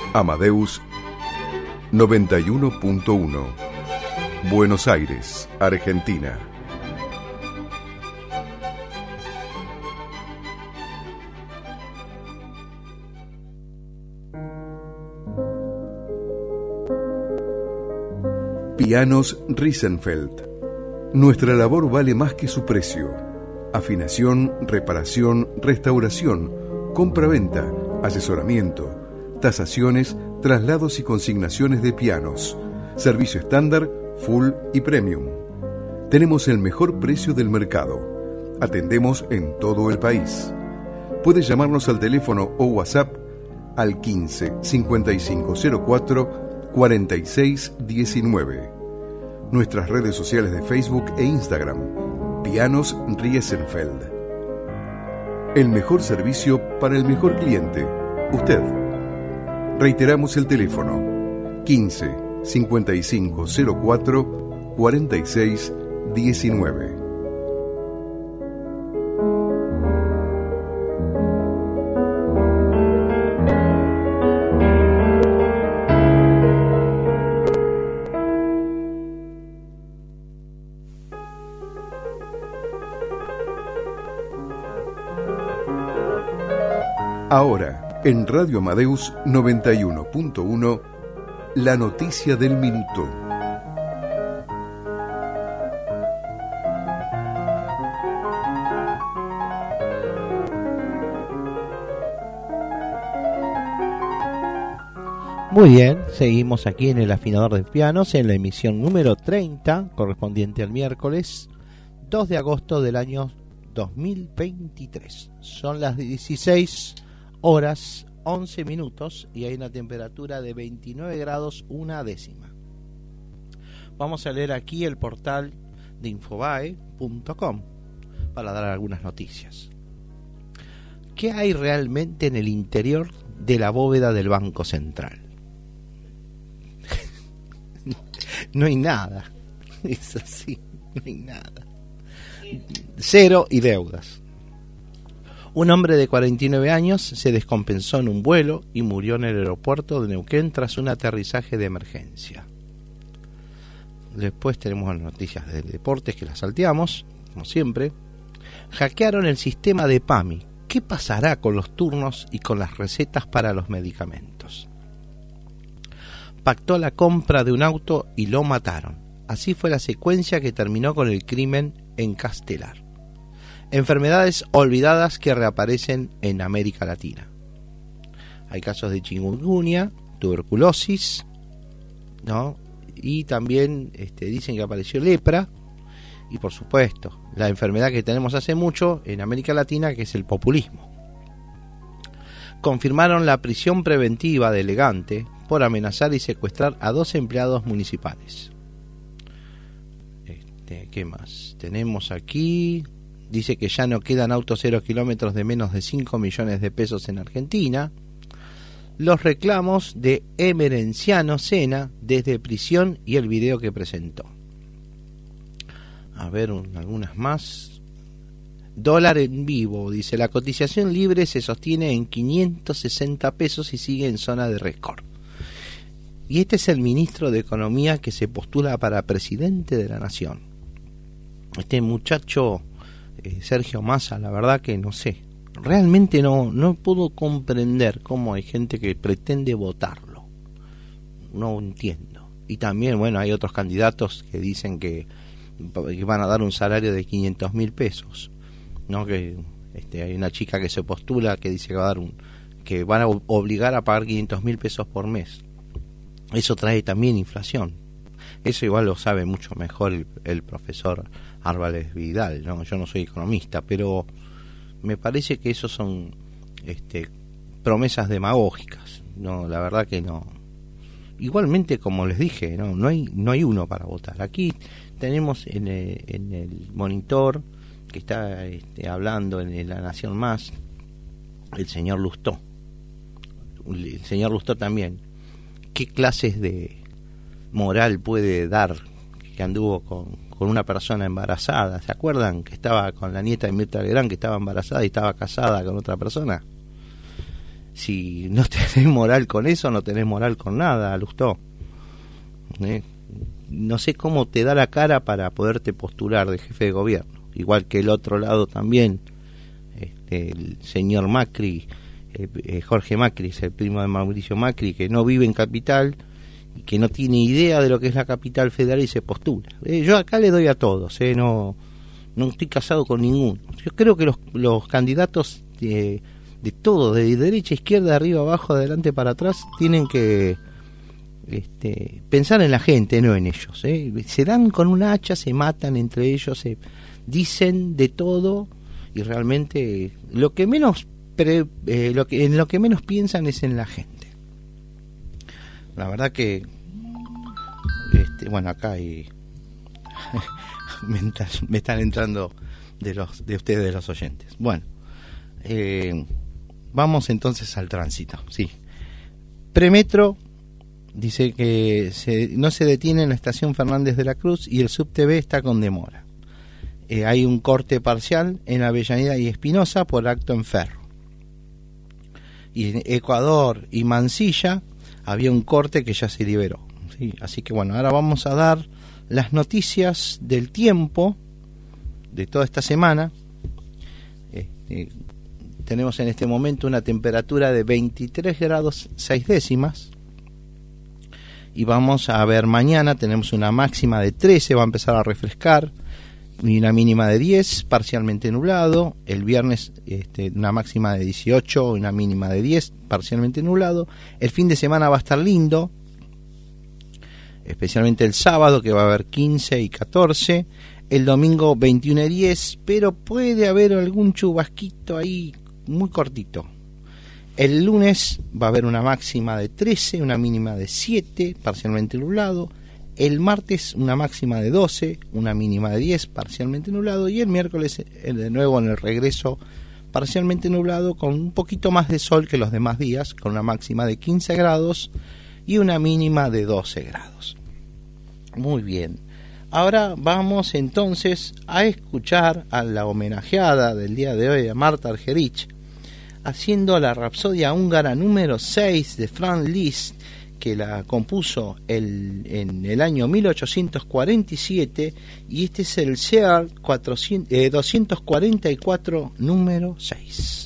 Amadeus 91.1, Buenos Aires, Argentina. Pianos Riesenfeld. Nuestra labor vale más que su precio. Afinación, reparación, restauración, compra-venta, asesoramiento, tasaciones, traslados y consignaciones de pianos. Servicio estándar, full y premium. Tenemos el mejor precio del mercado. Atendemos en todo el país. Puedes llamarnos al teléfono o WhatsApp al 15 5504 46 19. Nuestras redes sociales de Facebook e Instagram, Pianos Riesenfeld. El mejor servicio para el mejor cliente, usted. Reiteramos el teléfono, 15 5504 46 19. Ahora, en Radio Amadeus 91.1, la noticia del minuto. Muy bien, seguimos aquí en el afinador de pianos en la emisión número 30, correspondiente al miércoles 2 de agosto del año 2023. Son las 16 horas 11 minutos y hay una temperatura de 29 grados una décima. Vamos a leer aquí el portal de infobae.com para dar algunas noticias. ¿Qué hay realmente en el interior de la bóveda del Banco Central? No hay nada. Es así, no hay nada. Cero y deudas. Un hombre de 49 años se descompensó en un vuelo y murió en el aeropuerto de Neuquén tras un aterrizaje de emergencia. Después tenemos las noticias de deportes que las salteamos, como siempre. Hackearon el sistema de PAMI. ¿Qué pasará con los turnos y con las recetas para los medicamentos? Pactó la compra de un auto y lo mataron. Así fue la secuencia que terminó con el crimen en Castelar. Enfermedades olvidadas que reaparecen en América Latina. Hay casos de chikungunya, tuberculosis, ¿no? Y también dicen que apareció lepra. Y por supuesto, la enfermedad que tenemos hace mucho en América Latina, que es el populismo. Confirmaron la prisión preventiva de Elegante por amenazar y secuestrar a 2 empleados municipales. ¿Qué más? Tenemos aquí... Dice que ya no quedan autos 0 kilómetros de menos de 5 millones de pesos en Argentina. Los reclamos de Emerenciano Sena desde prisión y el video que presentó. A ver, algunas más. Dólar en vivo. Dice, la cotización libre se sostiene en 560 pesos y sigue en zona de récord. Y este es el ministro de Economía que se postula para presidente de la Nación. Este muchacho... Sergio Massa, la verdad que no sé, realmente no puedo comprender cómo hay gente que pretende votarlo, no entiendo. Y también, bueno, hay otros candidatos que dicen que van a dar un salario de 500.000 pesos, ¿no? Que hay una chica que se postula que dice que va a dar que van a obligar a pagar 500.000 pesos por mes. Eso trae también inflación. Eso igual lo sabe mucho mejor el profesor Álvarez Vidal, ¿no? Yo no soy economista, pero me parece que esos son promesas demagógicas. No, la verdad que no. Igualmente, como les dije, no hay uno para votar. Aquí tenemos en el monitor que está hablando en La Nación Más, el señor Lustó. El señor Lustó también. ¿Qué clases de moral puede dar que anduvo con una persona embarazada? ¿Se acuerdan que estaba con la nieta de Mirta Legrand, que estaba embarazada y estaba casada con otra persona? si no tenés moral con eso, no tenés moral con nada, Lustó. No sé cómo te da la cara para poderte postular de jefe de gobierno, igual que el otro lado también, el señor Macri, Jorge Macri, es el primo de Mauricio Macri, que no vive en Capital y que no tiene idea de lo que es la Capital Federal y se postula. Yo acá le doy a todos, no estoy casado con ninguno. Yo creo que los candidatos de todo, de derecha, izquierda, arriba, abajo, adelante, para atrás, tienen que pensar en la gente, no en ellos. Se dan con una hacha, se matan entre ellos, se dicen de todo y realmente lo que menos en lo que menos piensan es en la gente. La verdad que bueno, acá me están entrando de ustedes, de los oyentes. Bueno, vamos entonces al tránsito. Sí, Premetro dice que no se detiene en la estación Fernández de la Cruz y el subTV está con demora. Hay un corte parcial en Avellaneda y Espinosa por acto en ferro. Y en Ecuador y Mansilla había un corte que ya se liberó. ¿Sí? Así que bueno, ahora vamos a dar las noticias del tiempo de toda esta semana. Tenemos en este momento una temperatura de 23 grados 6 décimas. Y vamos a ver mañana, tenemos una máxima de 13, va a empezar a refrescar, y una mínima de 10, parcialmente nublado. El viernes una máxima de 18, una mínima de 10, parcialmente nublado. El fin de semana va a estar lindo, especialmente el sábado, que va a haber 15 y 14. El domingo 21 y 10, pero puede haber algún chubasquito ahí muy cortito. El lunes va a haber una máxima de 13, una mínima de 7, parcialmente nublado. El martes una máxima de 12, una mínima de 10, parcialmente nublado. Y el miércoles de nuevo en el regreso, parcialmente nublado, con un poquito más de sol que los demás días, con una máxima de 15 grados y una mínima de 12 grados. Muy bien. Ahora vamos entonces a escuchar a la homenajeada del día de hoy, a Marta Argerich, haciendo la Rapsodia húngara número 6 de Franz Liszt, que la compuso en el año 1847, y este es el SEAR 244 número 6.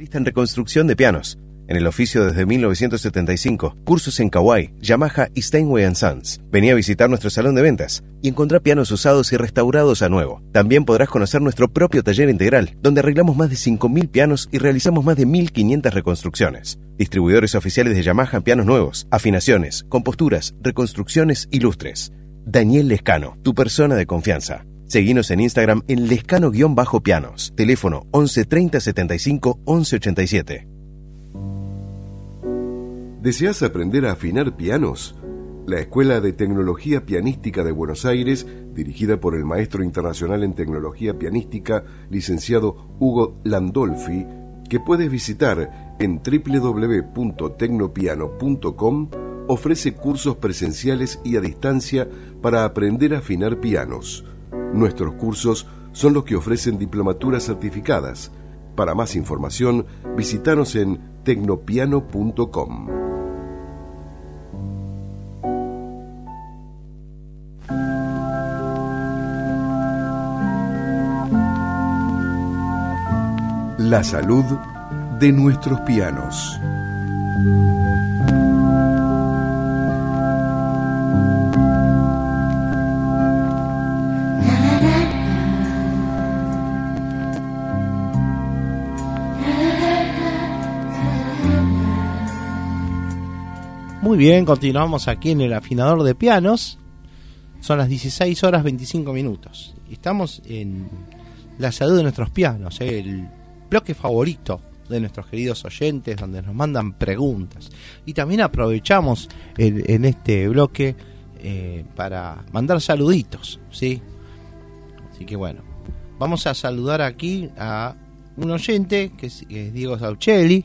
especialista en reconstrucción de pianos. En el oficio desde 1975, cursos en Kawai, Yamaha y Steinway & Sons. Vení a visitar nuestro salón de ventas y encontrá pianos usados y restaurados a nuevo. También podrás conocer nuestro propio taller integral, donde arreglamos más de 5.000 pianos y realizamos más de 1.500 reconstrucciones. Distribuidores oficiales de Yamaha en pianos nuevos, afinaciones, composturas, reconstrucciones y lustres. Daniel Lescano, tu persona de confianza. Seguinos en Instagram en lescano_pianos. Teléfono 11 30 75 11 87. ¿Deseas aprender a afinar pianos? La Escuela de Tecnología Pianística de Buenos Aires, dirigida por el maestro internacional en tecnología pianística, licenciado Hugo Landolfi, que puedes visitar en www.tecnopiano.com, ofrece cursos presenciales y a distancia para aprender a afinar pianos. Nuestros cursos son los que ofrecen diplomaturas certificadas. Para más información, visítanos en tecnopiano.com. La salud de nuestros pianos. Muy bien, continuamos aquí en el afinador de pianos. Son las 16 horas 25 minutos. Estamos en la salud de nuestros pianos, el bloque favorito de nuestros queridos oyentes, donde nos mandan preguntas. Y también aprovechamos en este bloque para mandar saluditos, ¿sí? Así que bueno, vamos a saludar aquí a un oyente que es Diego Sauchelli,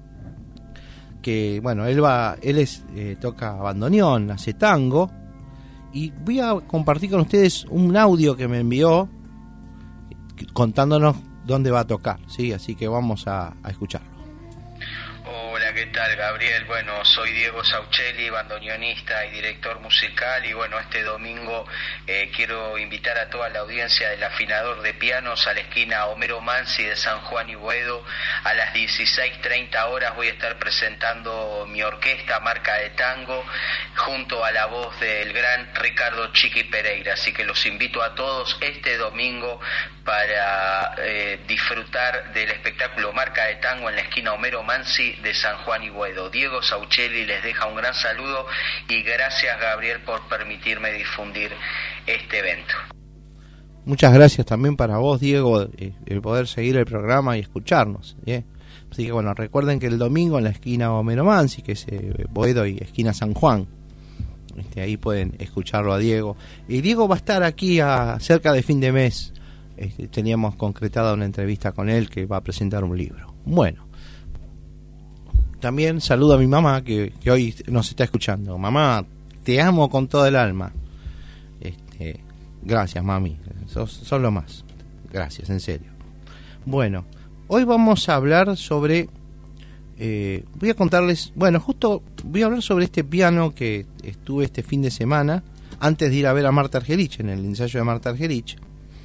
que bueno, él toca bandoneón, hace tango, y voy a compartir con ustedes un audio que me envió contándonos dónde va a tocar, ¿sí? Así que vamos a escucharlo. Hola, ¿qué tal, Gabriel? Bueno, soy Diego Sauchelli, bandoneonista y director musical, y bueno, este domingo quiero invitar a toda la audiencia del afinador de pianos a la esquina Homero Mansi de San Juan y Boedo. A las 16:30 horas voy a estar presentando mi orquesta Marca de Tango junto a la voz del gran Ricardo Chiqui Pereira, así que los invito a todos este domingo para disfrutar del espectáculo Marca de Tango en la esquina Homero Mansi de San Juan y Boedo. Diego Sauchelli les deja un gran saludo y gracias, Gabriel, por permitirme difundir este evento. Muchas gracias también para vos, Diego, el poder seguir el programa y escucharnos, ¿eh? Así que bueno, recuerden que el domingo en la esquina Homero Mansi, que es Boedo y esquina San Juan, ahí pueden escucharlo a Diego. Y Diego va a estar aquí cerca de fin de mes. Teníamos concretada una entrevista con él, que va a presentar un libro. Bueno, también saludo a mi mamá que hoy nos está escuchando. Mamá, te amo con todo el alma. Gracias, mami, sos lo más. Gracias, en serio. Bueno, hoy vamos a hablar sobre voy a contarles, bueno, justo voy a hablar sobre este piano que estuve este fin de semana antes de ir a ver a Marta Argerich, en el ensayo de Marta Argerich.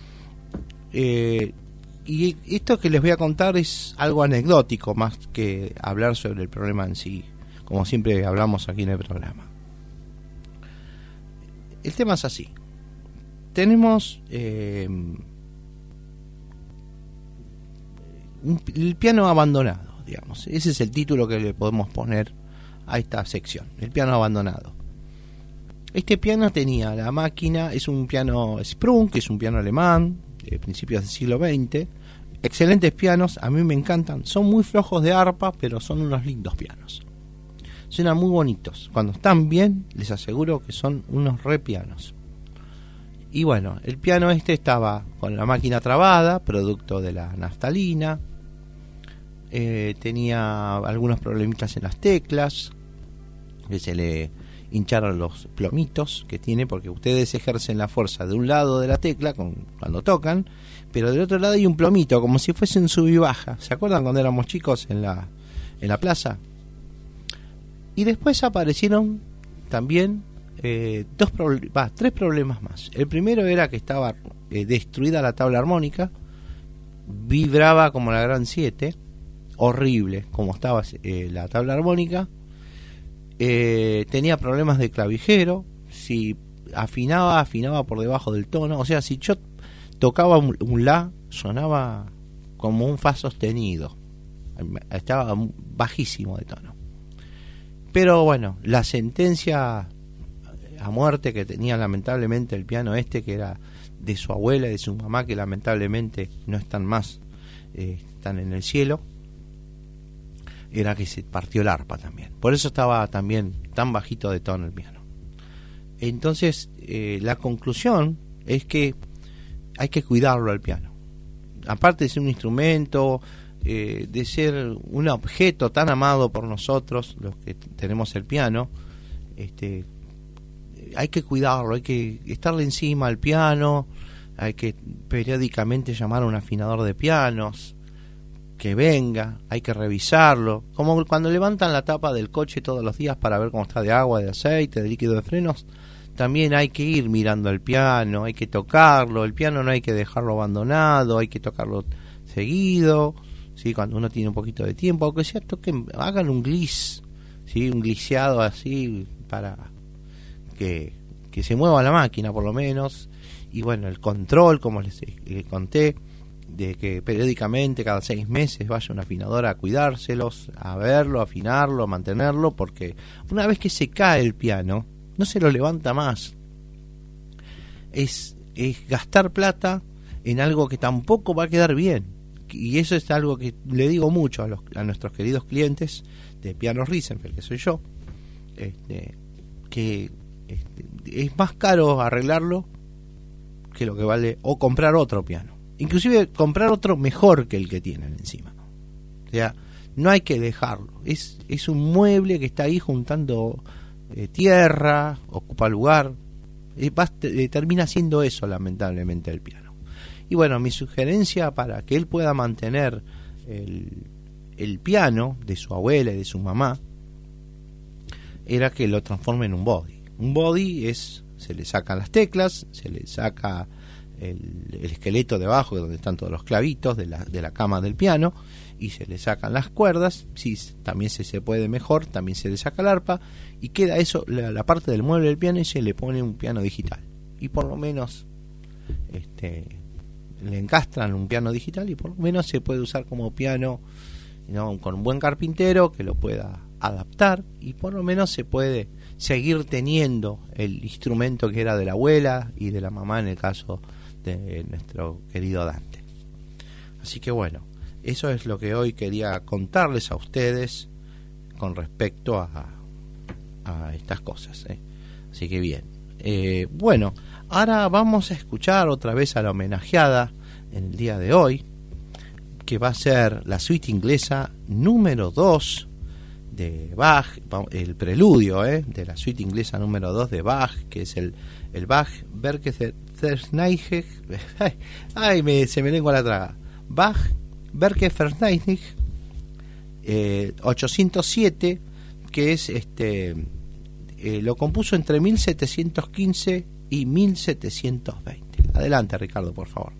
Y esto que les voy a contar es algo anecdótico más que hablar sobre el problema en sí, como siempre hablamos aquí en el programa. El tema es así. Tenemos el piano abandonado, digamos. Ese es el título que le podemos poner a esta sección, el piano abandonado. Este piano tenía la máquina, es un piano Sprung, que es un piano alemán de principios del siglo XX. Excelentes pianos, a mí me encantan. Son muy flojos de arpa, pero son unos lindos pianos. Suenan muy bonitos. Cuando están bien, les aseguro que son unos re pianos. Y bueno, el piano estaba con la máquina trabada, producto de la naftalina. Tenía algunos problemitas en las teclas, que se le hincharon los plomitos que tiene, porque ustedes ejercen la fuerza de un lado de la tecla cuando tocan, pero del otro lado hay un plomito, como si fuese un sub y baja. ¿Se acuerdan cuando éramos chicos en la plaza? Y después aparecieron también tres problemas más. El primero era que estaba destruida la tabla armónica, vibraba como la Gran 7, horrible como estaba la tabla armónica. Tenía problemas de clavijero. Si afinaba por debajo del tono. O sea, si yo tocaba un la, sonaba como un fa sostenido. Estaba bajísimo de tono. Pero bueno, la sentencia a muerte que tenía lamentablemente el piano que era de su abuela y de su mamá, que lamentablemente no están más, están en el cielo, era que se partió el arpa también. Por eso estaba también tan bajito de tono el piano. Entonces, la conclusión es que hay que cuidarlo al piano. Aparte de ser un instrumento, de ser un objeto tan amado por nosotros, los que tenemos el piano, hay que cuidarlo, hay que estarle encima al piano, hay que periódicamente llamar a un afinador de pianos que venga, hay que revisarlo, como cuando levantan la tapa del coche todos los días para ver cómo está de agua, de aceite, de líquido de frenos. También hay que ir mirando el piano, hay que tocarlo, el piano no hay que dejarlo abandonado, hay que tocarlo seguido, ¿sí? Cuando uno tiene un poquito de tiempo, aunque sea toquen, hagan un glis, ¿sí? Un gliciado así para que se mueva la máquina por lo menos. Y bueno, el control, como les conté, de que periódicamente cada 6 meses vaya un afinador a cuidárselos, a verlo, a afinarlo, a mantenerlo, porque una vez que se cae el piano no se lo levanta más. Es gastar plata en algo que tampoco va a quedar bien. Y eso es algo que le digo mucho a nuestros queridos clientes de Pianos Riesenfeld, que soy yo, que es más caro arreglarlo que lo que vale, o comprar otro piano, inclusive comprar otro mejor que el que tienen encima. O sea, no hay que dejarlo, es un mueble que está ahí juntando tierra, ocupa lugar, termina siendo eso lamentablemente el piano. Y bueno, mi sugerencia para que él pueda mantener el piano de su abuela y de su mamá era que lo transforme en un body. Un body se le sacan las teclas, se le saca el esqueleto debajo, donde están todos los clavitos de la cama del piano, y se le sacan las cuerdas. Si también se puede mejor, también se le saca el arpa, y queda eso, la parte del mueble del piano, y se le pone un piano digital. Y por lo menos le encastran un piano digital, y por lo menos se puede usar como piano, ¿no? Con un buen carpintero que lo pueda adaptar, y por lo menos se puede seguir teniendo el instrumento que era de la abuela y de la mamá en el caso de nuestro querido Dante. Así que bueno, eso es lo que hoy quería contarles a ustedes con respecto a estas cosas, ¿eh? Así que bien, bueno, ahora vamos a escuchar otra vez a la homenajeada en el día de hoy, que va a ser la suite inglesa número 2 de Bach, el preludio de la suite inglesa número 2 de Bach, que es el Bach Werkverneinig, se me lengua la traga, Bach Werkverneinig 807, que es lo compuso entre 1715 y 1720. Adelante, Ricardo, por favor.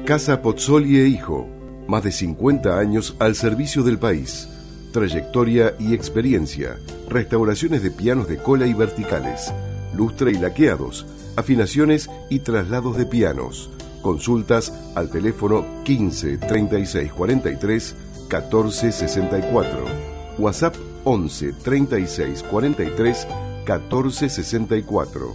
Casa Pozzoli e Hijo, más de 50 años al servicio del país. Trayectoria y experiencia, restauraciones de pianos de cola y verticales, lustre y laqueados, afinaciones y traslados de pianos. Consultas al teléfono 15 36 43 14 64. WhatsApp 11 36 43 14 64.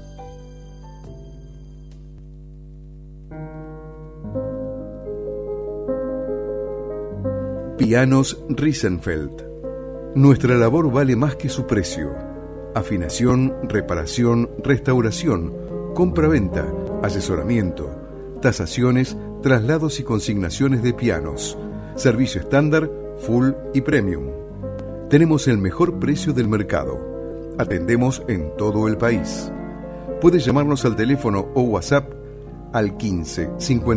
Pianos Riesenfeld. Nuestra labor vale más que su precio. Afinación, reparación, restauración, compra-venta, asesoramiento, tasaciones, traslados y consignaciones de pianos. Servicio estándar, full y premium. Tenemos el mejor precio del mercado. Atendemos en todo el país. Puedes llamarnos al teléfono o WhatsApp al 15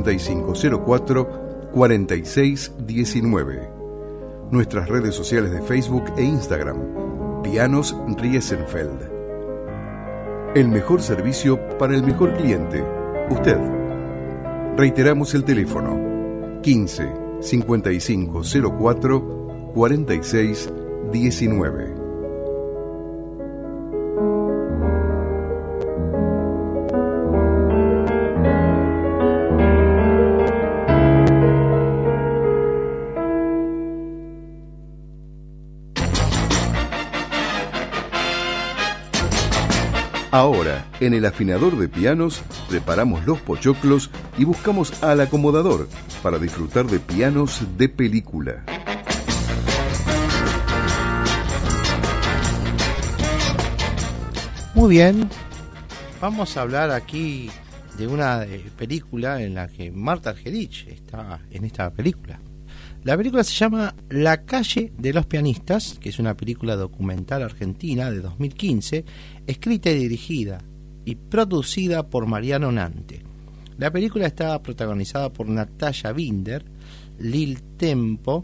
5504 46 19. Nuestras redes sociales de Facebook e Instagram. Pianos Riesenfeld. El mejor servicio para el mejor cliente, usted. Reiteramos el teléfono 15 5504 46 19. Ahora, en el afinador de pianos, preparamos los pochoclos y buscamos al acomodador para disfrutar de pianos de película. Muy bien, vamos a hablar aquí de una película en la que Marta Argerich está en esta película. La película se llama La calle de los pianistas, que es una película documental argentina de 2015, escrita y dirigida y producida por Mariano Nante. La película está protagonizada por Natalia Binder, Lil Tiempo,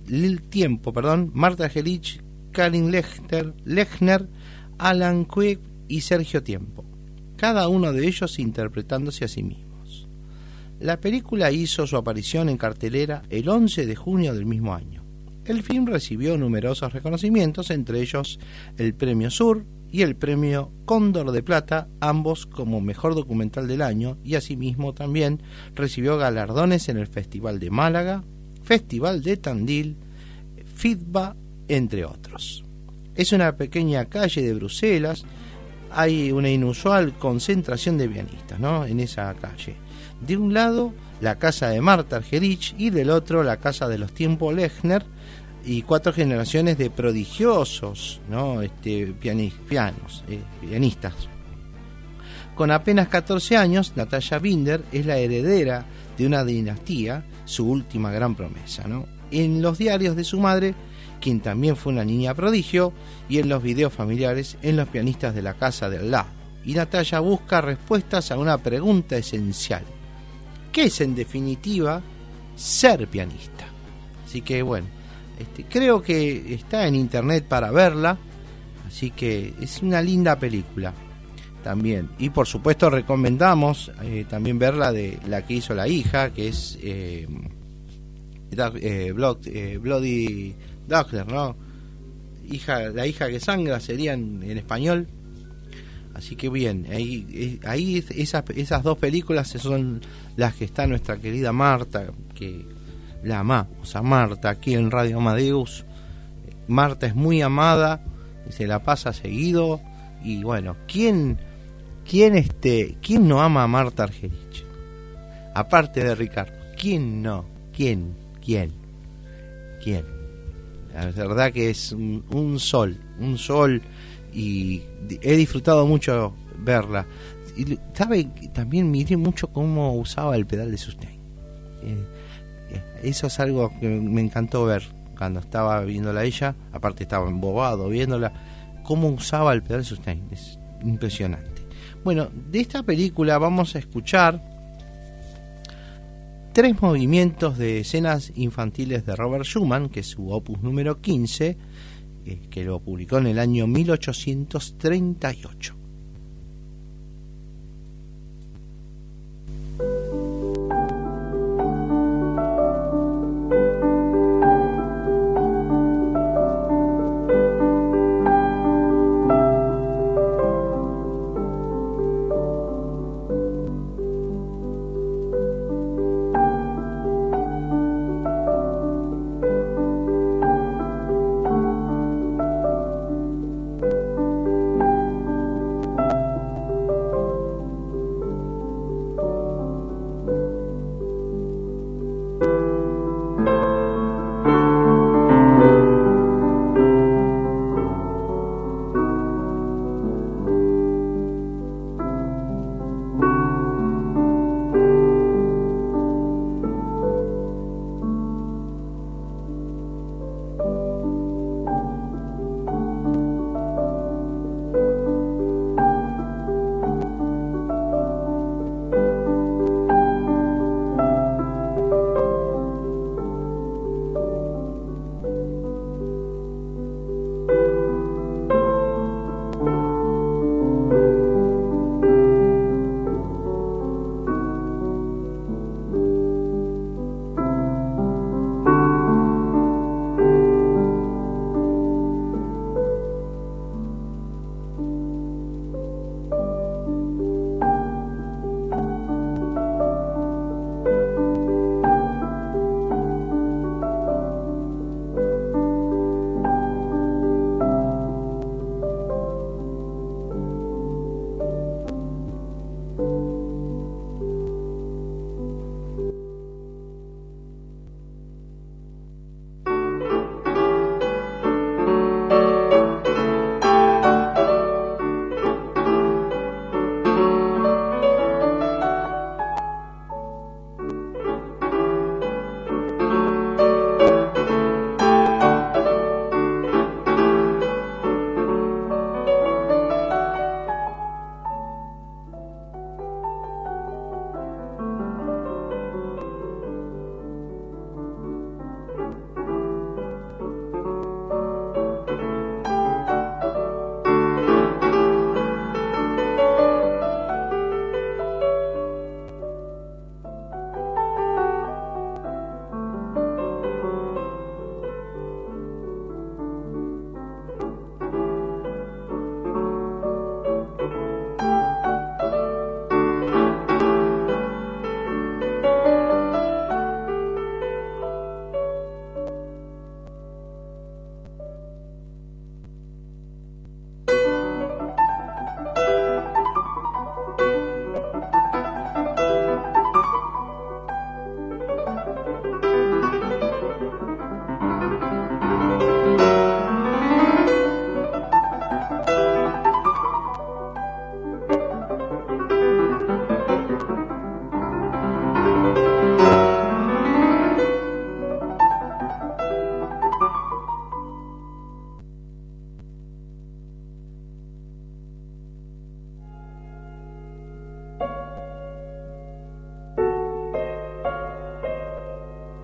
Marta Argerich, Karin Lechner, Alan Quick y Sergio Tiempo, cada uno de ellos interpretándose a sí mismos. La película hizo su aparición en cartelera el 11 de junio del mismo año. El film recibió numerosos reconocimientos, entre ellos el Premio Sur y el Premio Cóndor de Plata, ambos como mejor documental del año, y asimismo también recibió galardones en el Festival de Málaga, Festival de Tandil, FIDBA, entre otros. Es una pequeña calle de Bruselas, hay una inusual concentración de pianistas, ¿no?, en esa calle. De un lado, la casa de Marta Argerich y del otro, la casa de los Tiempo Lechner, y 4 generaciones de prodigiosos, ¿no?, pianistas. Con apenas 14 años, Natalia Binder es la heredera de una dinastía, su última gran promesa, ¿no? En los diarios de su madre, quien también fue una niña prodigio, y en los videos familiares en los pianistas de la casa de al lado. Y Natalia busca respuestas a una pregunta esencial: ¿qué es en definitiva ser pianista? Así que bueno, creo que está en internet para verla, así que es una linda película también. Y por supuesto recomendamos también verla de la que hizo la hija, que es Bloody Doctor, ¿no? La hija que sangra sería en español. Así que bien, ahí esas 2 películas son las que está nuestra querida Marta, que la amamos a Marta aquí en Radio Amadeus. Marta es muy amada, se la pasa seguido, y bueno, ¿quién no ama a Marta Argerich? Aparte de Ricardo, ¿quién no? ¿Quién? La verdad que es un sol, y he disfrutado mucho verla. Y sabe, también miré mucho cómo usaba el pedal de sustain. Eso es algo que me encantó ver cuando estaba viéndola ella. Aparte estaba embobado viéndola, cómo usaba el pedal de sustain. Es impresionante. Bueno, de esta película vamos a escuchar 3 movimientos de escenas infantiles de Robert Schumann, que es su opus número 15, que lo publicó en el año 1838.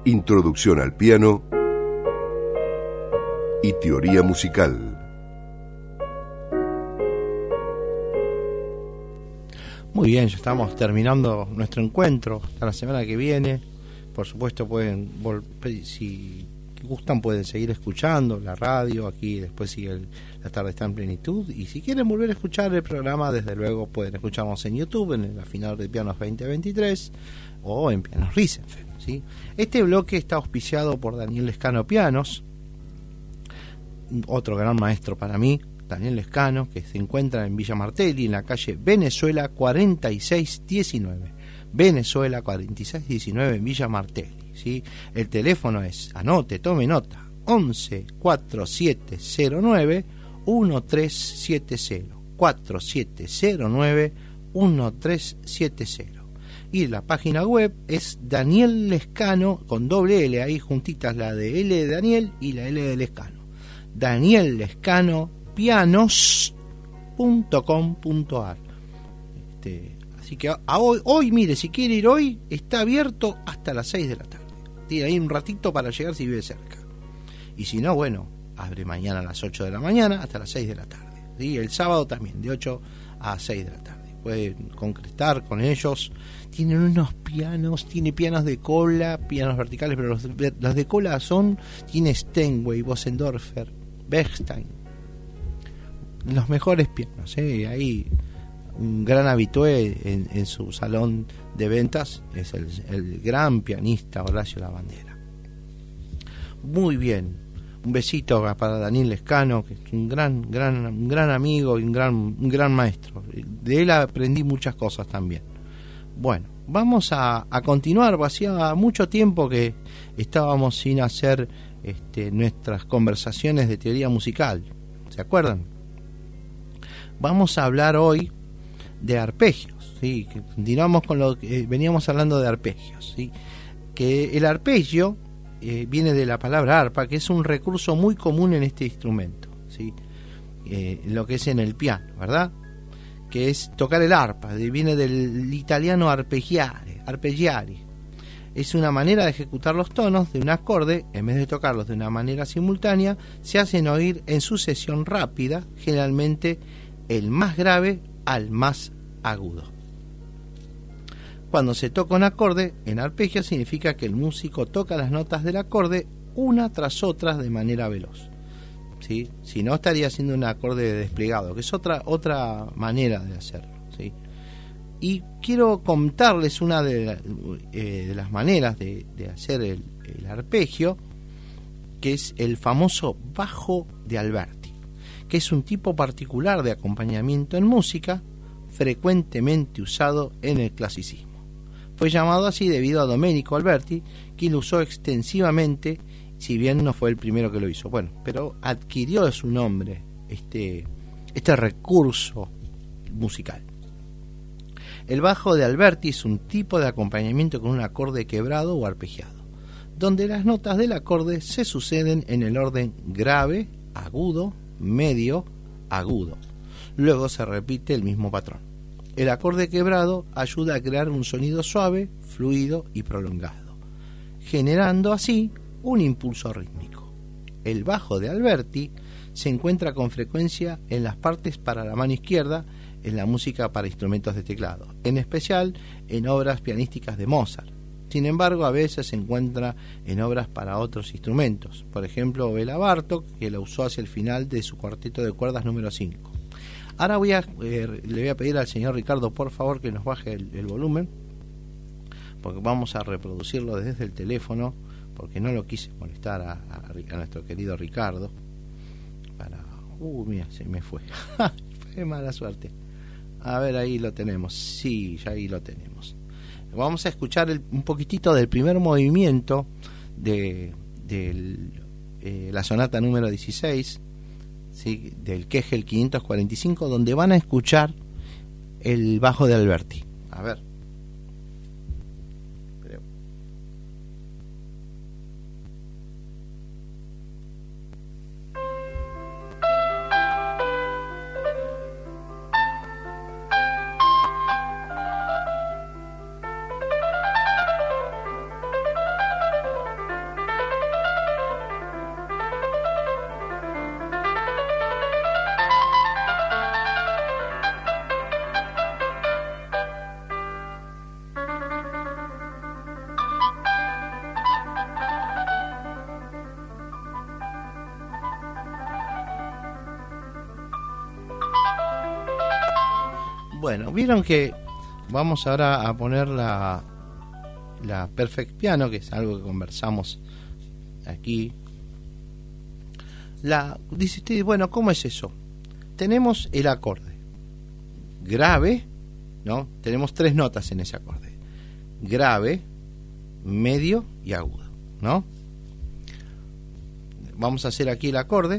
introducción al piano y teoría musical. Muy bien, ya estamos terminando nuestro encuentro hasta la semana que viene. Por supuesto pueden, si gustan, pueden seguir escuchando la radio, aquí después sigue La Tarde Está en Plenitud, y si quieren volver a escuchar el programa, desde luego pueden escucharnos en YouTube, en el afinador de pianos 2023 o en Pianos Riesenfeld, ¿sí? Este bloque está auspiciado por Daniel Lescano Pianos, otro gran maestro para mí, Daniel Lescano, que se encuentra en Villa Martelli, en la calle Venezuela 4619. Venezuela 4619 en Villa Martelli, ¿sí? El teléfono es, anote, tome nota, 11 4709 1370, 4709 1370. Y la página web es Daniel Lescano, con doble L, ahí juntitas, la de L de Daniel y la L de Lescano. Daniel Lescano pianos.com.ar. Así que hoy, mire, si quiere ir hoy, está abierto hasta las 6 de la tarde. Tiene ahí un ratito para llegar si vive cerca. Y si no, bueno, abre mañana a las 8 de la mañana hasta las 6 de la tarde. ¿Sí? El sábado también, de 8 a 6 de la tarde. Pueden concretar con ellos. Tienen unos pianos, tiene pianos de cola, pianos verticales, pero los de cola tiene Steinway, Bosendorfer, Bechstein, los mejores pianos, ahí un gran habitué en su salón de ventas es el gran pianista Horacio Lavandera. Muy bien, un besito para Daniel Lescano, que es un gran amigo y un gran maestro. De él aprendí muchas cosas también. Bueno, vamos a continuar. Hacía mucho tiempo que estábamos sin hacer nuestras conversaciones de teoría musical, ¿se acuerdan? Vamos a hablar hoy de arpegios, ¿sí? Que continuamos con lo que veníamos hablando de arpegios, ¿sí? Que el arpegio viene de la palabra arpa, que es un recurso muy común en este instrumento, ¿sí? Lo que es en el piano, ¿verdad? Que es tocar el arpa, viene del italiano arpeggiare. Es una manera de ejecutar los tonos de un acorde, en vez de tocarlos de una manera simultánea, se hacen oír en sucesión rápida, generalmente el más grave al más agudo. Cuando se toca un acorde en arpegio, significa que el músico toca las notas del acorde una tras otra de manera veloz, ¿sí? Si no, estaría haciendo un acorde desplegado, que es otra manera de hacerlo, ¿sí? Y quiero contarles una de las maneras de hacer el arpegio, que es el famoso bajo de Alberti, que es un tipo particular de acompañamiento en música, frecuentemente usado en el clasicismo. Fue llamado así debido a Domenico Alberti, quien lo usó extensivamente, si bien no fue el primero que lo hizo. Bueno, pero adquirió de su nombre este recurso musical. El bajo de Alberti es un tipo de acompañamiento con un acorde quebrado o arpegiado, donde las notas del acorde se suceden en el orden grave, agudo, medio, agudo. Luego se repite el mismo patrón. El acorde quebrado ayuda a crear un sonido suave, fluido y prolongado, generando así un impulso rítmico. El bajo de Alberti se encuentra con frecuencia en las partes para la mano izquierda en la música para instrumentos de teclado, en especial en obras pianísticas de Mozart. Sin embargo, a veces se encuentra en obras para otros instrumentos, por ejemplo Béla Bartók, que la usó hacia el final de su cuarteto de cuerdas número 5. Ahora le voy a pedir al señor Ricardo, por favor, que nos baje el volumen, porque vamos a reproducirlo desde el teléfono, porque no lo quise molestar a nuestro querido Ricardo. Mira, se me fue. Fue mala suerte. A ver, ahí lo tenemos. Sí, ya ahí lo tenemos. Vamos a escuchar un poquitito del primer movimiento de la sonata número 16, ¿sí? Del Kegel 545, donde van a escuchar el bajo de Alberti. A ver. Bueno, vieron que vamos ahora a poner la Perfect Piano, que es algo que conversamos aquí. Dice usted, bueno, ¿cómo es eso? Tenemos el acorde grave, ¿no? Tenemos 3 notas en ese acorde: grave, medio y agudo, ¿no? Vamos a hacer aquí el acorde.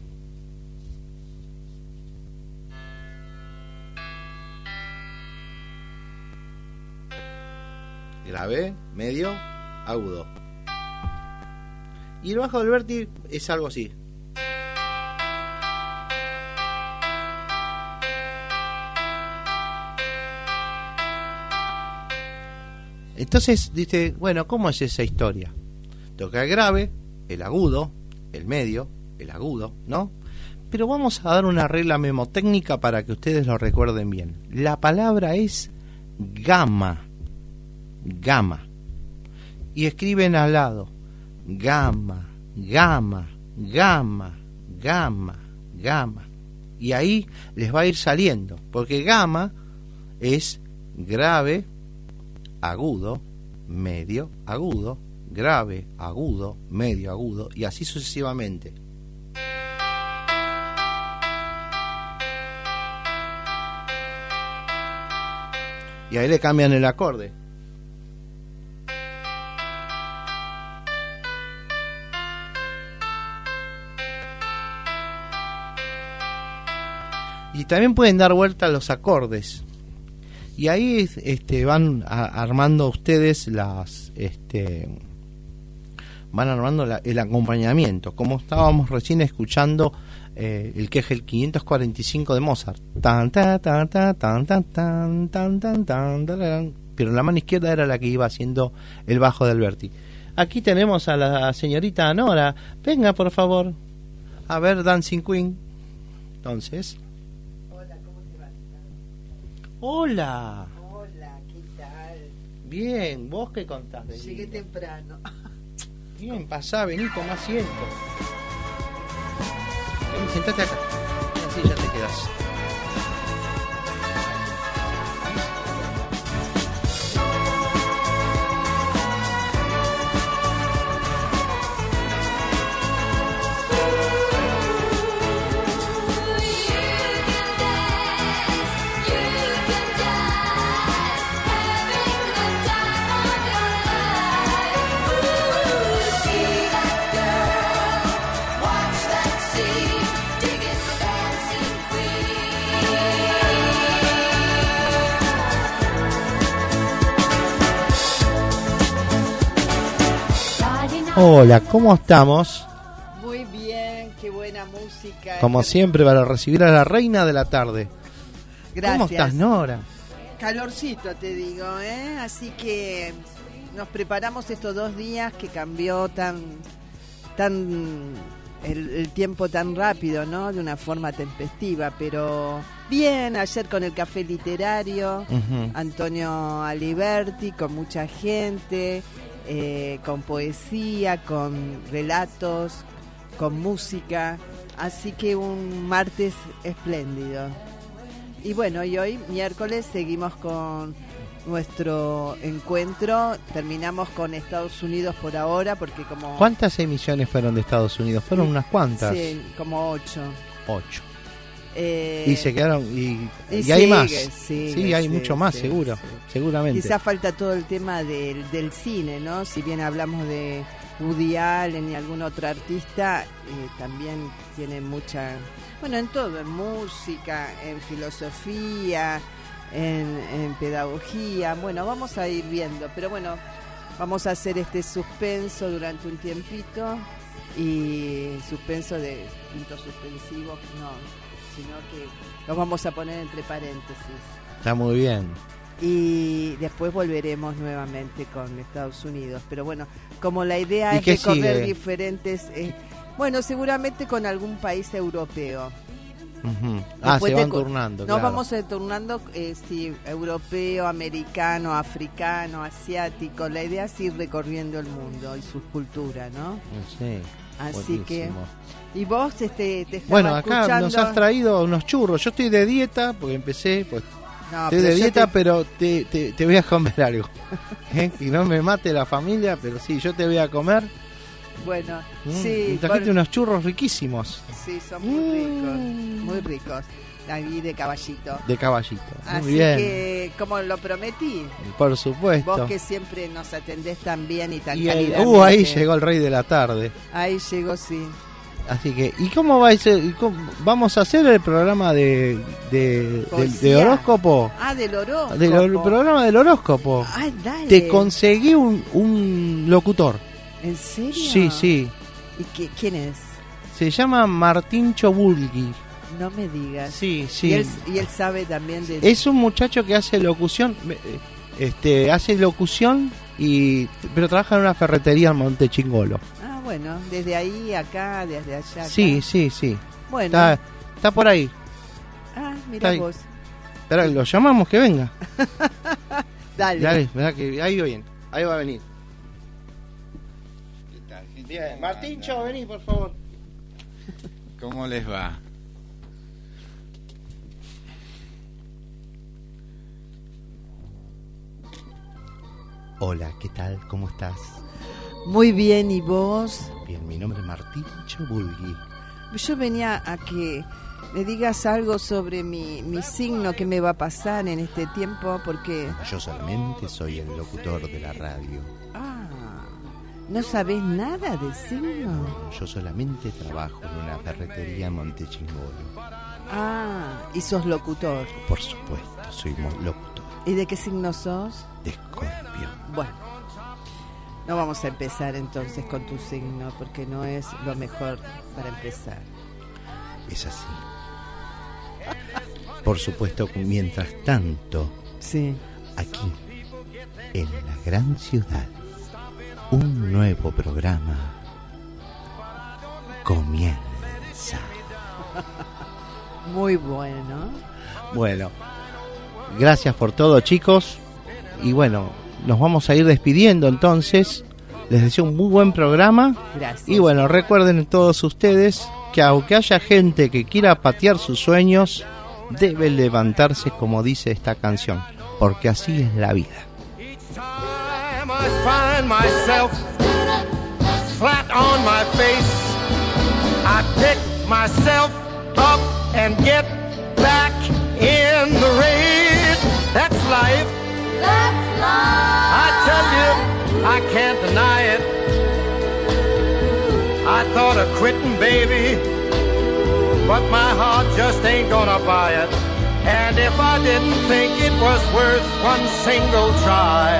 Grave, medio, agudo. Y el bajo del Alberti es algo así. Entonces dice, bueno, ¿cómo es esa historia? Toca el grave, el agudo, el medio, el agudo, ¿no? Pero vamos a dar una regla memotécnica para que ustedes lo recuerden bien. La palabra es gama. Gama. Y escriben al lado: gama, gama, gama, gama, gama. Y ahí les va a ir saliendo, porque gama es grave, agudo, medio, agudo, grave, agudo, medio, agudo, y así sucesivamente. Y ahí le cambian el acorde. Y también pueden dar vuelta a los acordes. Y ahí van armando ustedes van armando el acompañamiento, como estábamos recién escuchando el que es el 545 de Mozart. Tan tan tan tan tan tan tan tan tan tan tan. Pero la mano izquierda era la que iba haciendo el bajo de Alberti. Aquí tenemos a la señorita Nora. Venga, por favor. A ver, Dancing Queen. Entonces. Hola. Hola, ¿qué tal? Bien, ¿vos qué contás? Llegué temprano. Bien, pasá, vení, tomá asiento. Vení, sentate acá. Así ya te quedás. Hola, ¿cómo estamos? Muy bien, qué buena música. Como siempre, para recibir a la reina de la tarde. Gracias. ¿Cómo estás, Nora? Calorcito, te digo, ¿eh? Así que nos preparamos estos 2 días que cambió el tiempo tan rápido, ¿no? De una forma tempestiva, pero bien. Ayer con el café literario, Antonio Aliberti, con mucha gente. Con poesía, con relatos, con música, así que un martes espléndido. Y bueno, y hoy miércoles seguimos con nuestro encuentro. Terminamos con Estados Unidos por ahora, porque como... ¿Cuántas emisiones fueron de Estados Unidos? Fueron unas cuantas. Sí, como 8. Y se quedaron y sigue, hay más. Sí, hay mucho más, seguramente. Quizás falta todo el tema del cine, ¿no? Si bien hablamos de Woody Allen y algún otro artista, también tiene mucha... Bueno, en todo, en música, en filosofía, en pedagogía. Bueno, vamos a ir viendo, pero bueno, vamos a hacer este suspenso durante un tiempito, y suspenso de puntos suspensivos, no, sino que los vamos a poner entre paréntesis. Está muy bien. Y después volveremos nuevamente con Estados Unidos. Pero bueno, como la idea es recorrer sigue? Diferentes... bueno, seguramente con algún país europeo. Se van turnando. Nos vamos turnando, sí, europeo, americano, africano, asiático. La idea es ir recorriendo el mundo y sus culturas, ¿no? Sí. Así que... Y vos te estás bueno, acá escuchando... nos has traído unos churros. Yo estoy de dieta porque empecé, pues No, Estoy de dieta, pero te voy a comer algo. Que no me mate la familia, pero sí, yo te voy a comer. Bueno, sí. Me trajiste unos churros riquísimos. Sí, son muy ricos. Ahí de caballito. De caballito. Así Muy bien. que, como lo prometí, Por supuesto. vos que siempre nos atendés tan bien y tan Y calidamente. ahí llegó el rey de la tarde. Ahí llegó, sí. Así que, ¿y cómo va a ser? ¿Vamos a hacer el programa de horóscopo? Ah, del horóscopo. El programa del horóscopo. Ay, dale. Te conseguí un locutor. ¿En serio? Sí. ¿Y quién es? Se llama Martín Chobulgi. No me digas. Sí. Y él sabe también de... Es un muchacho que hace locución. Hace locución, pero trabaja en una ferretería en Montechingolo. Ah, bueno, desde ahí, acá, desde allá. Acá. Sí. Bueno. Está por ahí. Ah, mira Está vos. Espera, lo llamamos que venga. Dale. Verá que ahí viene. Ahí va a venir. Bien. Martíncho, vení, por favor. ¿Cómo les va? Hola, ¿qué tal? ¿Cómo estás? Muy bien, ¿y vos? Bien, mi nombre es Martín Chobulgi. Yo venía a que me digas algo sobre mi signo, que me va a pasar en este tiempo, porque... Yo solamente soy el locutor de la radio. Ah, ¿no sabés nada de signo? Yo solamente trabajo en una ferretería en Montechingolo. Ah, y sos locutor. Por supuesto, soy locutor. ¿Y de qué signo sos? De Escorpio. Bueno, no vamos a empezar entonces con tu signo, porque no es lo mejor para empezar. Es así. Por supuesto, mientras tanto, Sí. aquí, en la gran ciudad, un nuevo programa comienza. Muy bueno. Bueno, gracias por todo, chicos. Y bueno, nos vamos a ir despidiendo entonces. Les deseo un muy buen programa. Gracias. Y bueno, recuerden todos ustedes que aunque haya gente que quiera patear sus sueños, deben levantarse, como dice esta canción, porque así es la vida. I find myself flat on my face. I pick myself up and get back in the race. That's life. That's life. I tell you, I can't deny it. I thought of quitting, baby, but my heart just ain't gonna buy it. And if I didn't think it was worth one single try,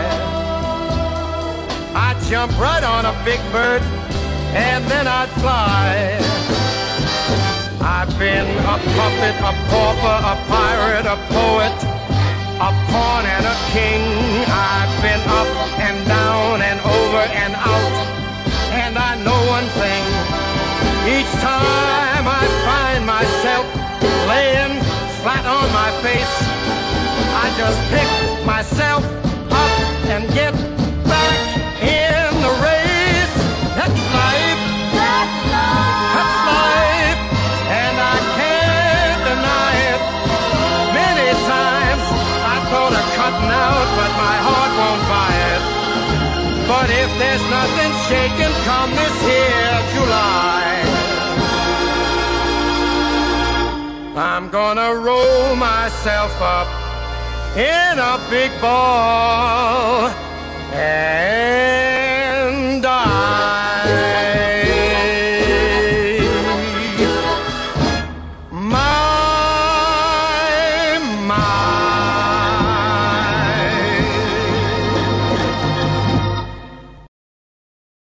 I'd jump right on a big bird and then I'd fly. I've been a puppet, a pauper, a pirate, a poet, a pawn and a king. I've been up and down and over and out, and I know one thing. Each time I find myself laying flat on my face, I just pick myself up and get back in the race. That's life. That's life. That's life. And I can't deny it. Many times I thought of cutting out, but my heart won't buy it. But if there's nothing shaking come this here July, I'm gonna roll myself up in a big ball and die.